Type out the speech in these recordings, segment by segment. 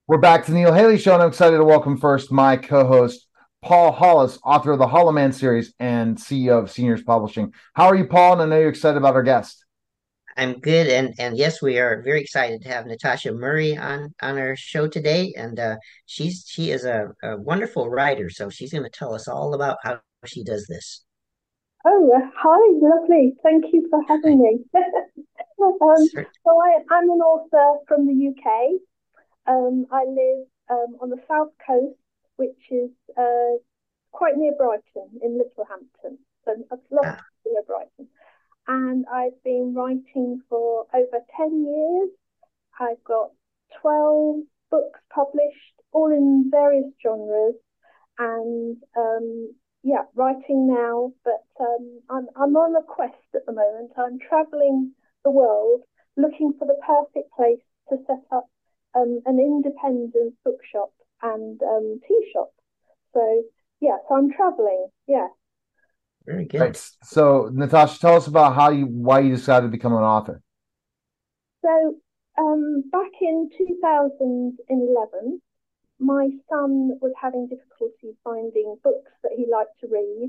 We're back to the Neil Haley Show, and I'm excited to welcome first my co-host, Paul Hollis, author of the Hollow Man series and CEO of Seniors Publishing. How are you, Paul? And I know you're excited about our guest. I'm good, and yes, we are very excited to have Natasha Murray on our show today, and she is a wonderful writer, so she's going to tell us all about how she does this. Oh, hi, lovely. Thank you for having me. Cer- I'm an author from the UK. I live on the south coast, which is quite near Brighton in Littlehampton. So a lot ah, near Brighton. And I've been writing for over 10 years. I've got 12 books published, all in various genres and yeah, writing now. But I'm on a quest at the moment. I'm traveling the world looking for the perfect place to set up an independent bookshop and tea shop. So yeah, so I'm traveling. Yeah. Very Right. good. So, Natasha, tell us about why you decided to become an author. So back in 2011, my son was having difficulty finding books that he liked to read.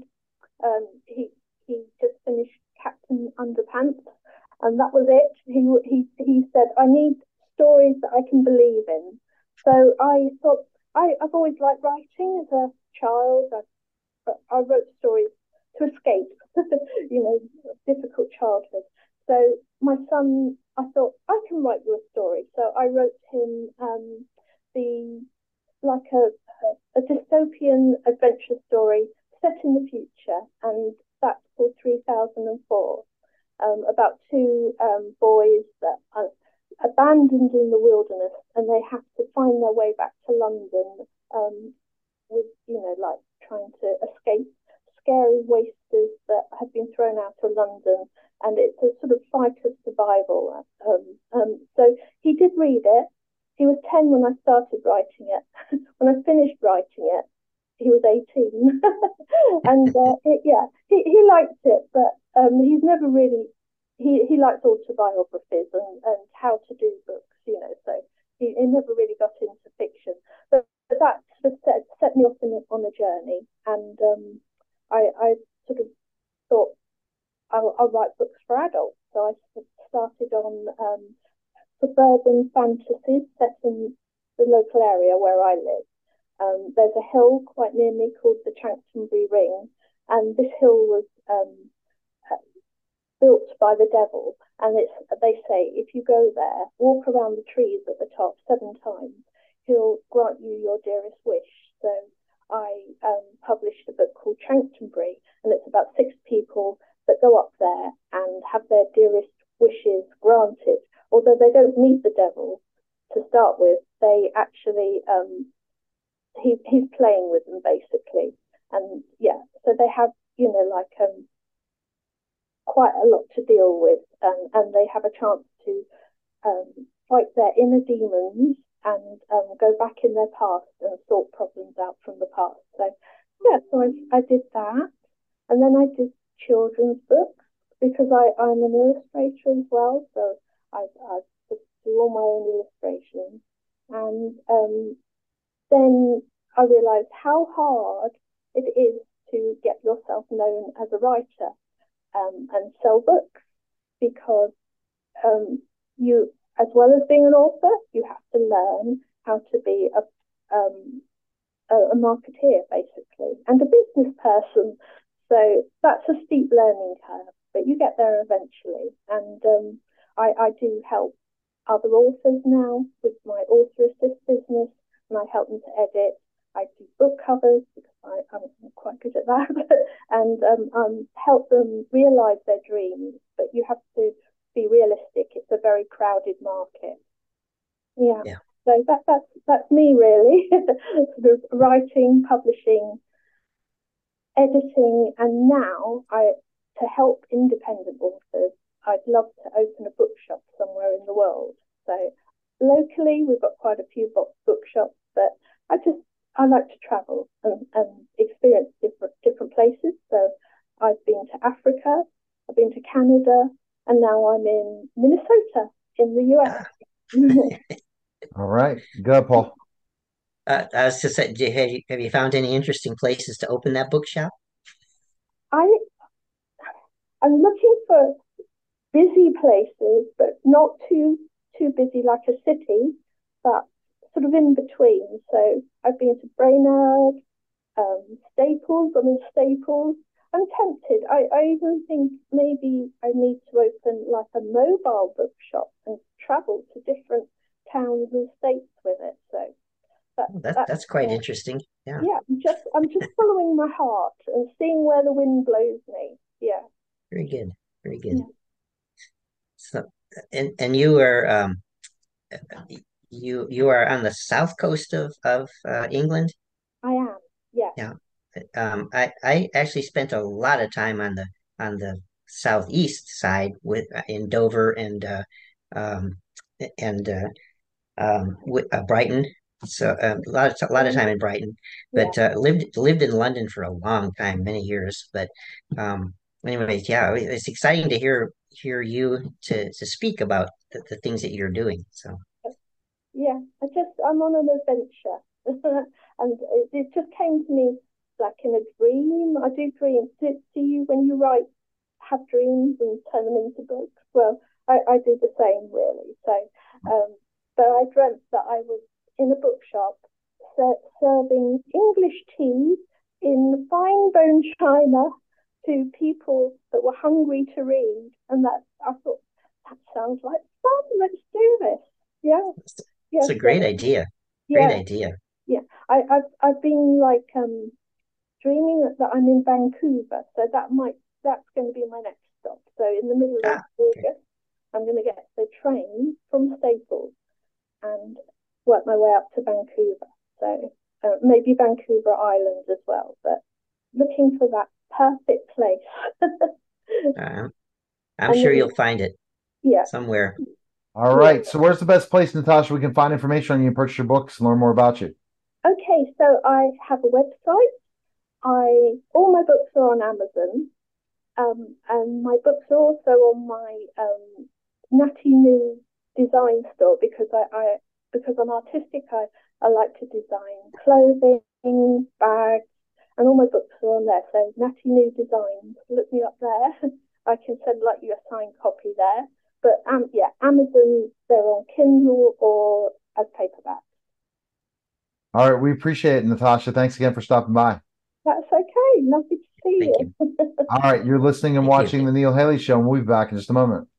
He just finished Captain Underpants, and that was it. He said, "I need stories that I can believe in." So I thought I've always liked writing as a child. I wrote stories to escape, difficult childhood. So my son, I thought I can write you a story. So I wrote him the like a dystopian adventure story set in the future, and that's for 3004, about two boys that are abandoned in the wilderness, and they have to find their way back to London, with like trying to escape scary wasters that have been thrown out of London, and it's a sort of fight of survival. So he did read it. He was 10 when I started writing it. When I finished writing it, he was 18. And yeah, he liked it, but he's never really, he likes autobiographies and how to do books, so he never really got into fiction. But that sort of set me off on a journey. And I sort of thought I'll write books for adults. So I started on suburban fantasies set in the local area where I live. There's a hill quite near me called the Chanctonbury Ring, and this hill was built by the devil. And they say if you go there, walk around the trees at the top 7 times, he'll grant you your dearest wish. So I published a book called Chanctonbury, and it's about 6 people that go up there and have their dearest wishes granted. Although they don't meet the devil to start with, they actually he's playing with them basically. And yeah, so they have like quite a lot to deal with, and they have a chance to fight their inner demons and go back in their past and sort problems out from the past. So yeah, so I did that, and then I did children's books because I'm an illustrator as well. So I do all my own illustrations, and then I realised how hard it is to get yourself known as a writer, and sell books, because you, as well as being an author, you have to learn how to be a marketeer basically and a business person. So that's a steep learning curve, but you get there eventually. And I do help other authors now with my author assist business, and I help them to edit. I do book covers because I'm quite good at that, and help them realize their dreams. But you have to be realistic. It's a very crowded market. Yeah. Yeah. So that's me really. Sort of writing, publishing, editing, and now I to help independent authors. I'd love to open a bookshop somewhere in the world. So locally, we've got quite a few bookshops, but I just I like to travel and experience different places. So I've been to Africa, I've been to Canada, and now I'm in Minnesota in the Ah, US. All right. Go, Paul. I was just saying, have you found any interesting places to open that bookshop? I I'm looking for busy places, but not too busy like a city, but sort of in between. So I've been to Brainerd, Staples. I'm in Staples. I'm tempted. I even think maybe I need to open like a mobile bookshop and travel to different towns and states with it. So that Oh, that's that's quite interesting. Yeah, yeah. I'm just following my heart and seeing where the wind blows me. Yeah, very good, very good. yeah. So, and you are you are on the south coast of England. I am. Yeah, Yeah. I actually spent a lot of time on the southeast side with in Dover um and Brighton. So a lot of time in Brighton, yeah. but lived in London for a long time, many years. But um, anyways, yeah, it's exciting to hear you to speak about the things that you're doing. So Yeah, I'm on an adventure, and it just came to me like in a dream. I do dreams. Do you, when you write, have dreams and turn them into books? Well, I do the same really. So, but I dreamt that I was in a bookshop serving English tea in fine bone china to people that were hungry to read, and that I thought that sounds like fun. Let's do this. Yeah. it's Yes, a great idea. Great yeah, idea. yeah. I've been like dreaming that I'm in Vancouver, so that's going to be my next stop. So in the middle of Ah, okay. August, I'm going to get the train from Staples and work my way up to Vancouver. So maybe Vancouver Island as well, but looking for that perfect place. Uh, I'm And sure then you'll find it yeah, somewhere. All yeah. right. So where's the best place, Natasha, we can find information on you and purchase your books and learn more about you? Okay, so I have a website. I all my books are on Amazon. And my books are also on my Natty New design store because because I'm artistic. I like to design clothing, bags, and all my books are on there. So Natty New Designs. Look me up there. I can send like you a signed copy there. But yeah, Amazon. They're on Kindle or as paperback. All right. We appreciate it, Natasha. Thanks again for stopping by. That's okay. Lovely to see Thank you. you. All right. You're listening and Thank you. watching The Neil Haley Show, and we'll be back in just a moment.